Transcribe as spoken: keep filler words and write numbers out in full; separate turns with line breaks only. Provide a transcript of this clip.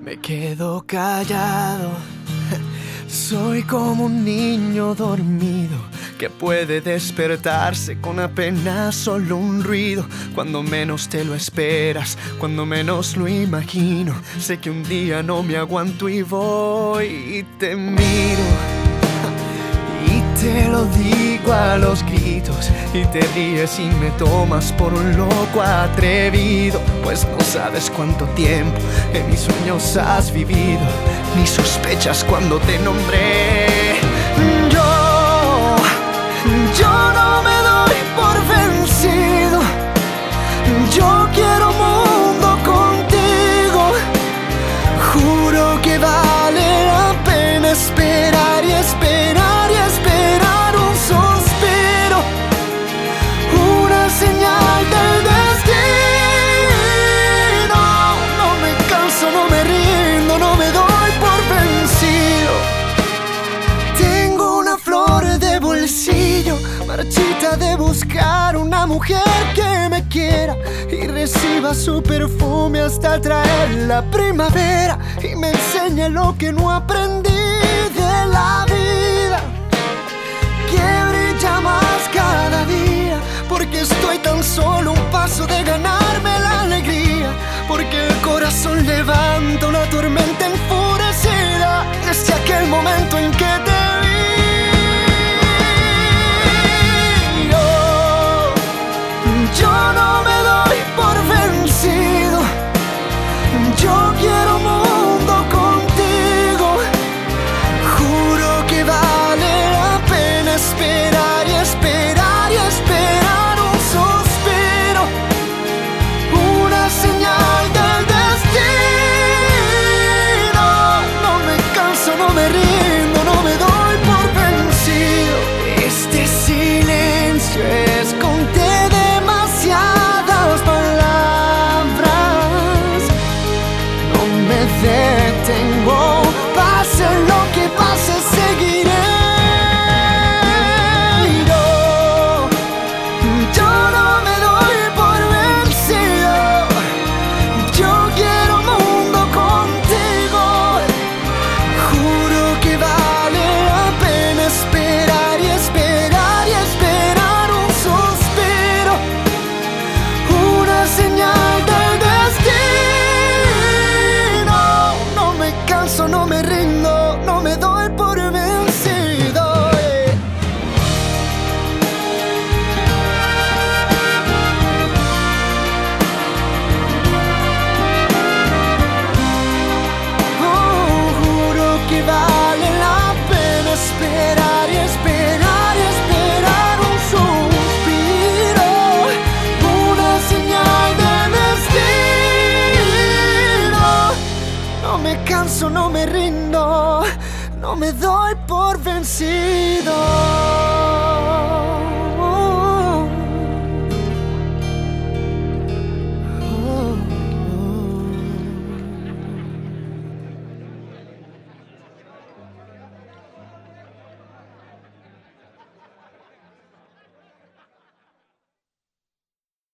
Me quedo callado. Soy como un niño dormido que puede despertarse con apenas solo un ruido. Cuando menos te lo esperas, cuando menos lo imagino. Sé que un día no me aguanto y voy y te miro y te lo digo a los gritos, y te ríes y me tomas por un loco atrevido. Pues no sabes cuánto tiempo en mis sueños has vivido, ni sospechas cuando te nombré. Yo, yo no me doy por vencido. Yo quiero mundo contigo. Juro que vale la pena esperar y esperar y esperar un suspiro, una señal del destino. No me canso, no me rindo, no me doy por vencido. Tengo una flor de bolsillo, marchita de buscar una mujer que me quiera y reciba su perfume hasta traer la primavera y me enseñe lo que no aprendí de la vida, que brilla más cada día, porque estoy tan solo un paso de ganarme la alegría, porque el corazón levanta una tormenta enfurecida desde aquel momento en que te vi. Yo no me doy por vencido. Yo quiero mundo contigo. Juro que vale la pena esperar y esperar y esperar un suspiro, una señal del destino. No me canso, no me rindo, no me doy por vencido. Este silencio es contigo. Detengo, pase lo que pase, seguiré. Yo, yo no me doy por vencido. Yo quiero mundo contigo. Juro que vale la pena esperar y esperar y esperar un suspiro, una señal del destino. No me rindo, no me doy por vencido. Yeah. Oh, juro que vale la pena esperar y esperar y esperar un suspiro, una señal de destino. No me canso, no me rindo, no me doy por vencido.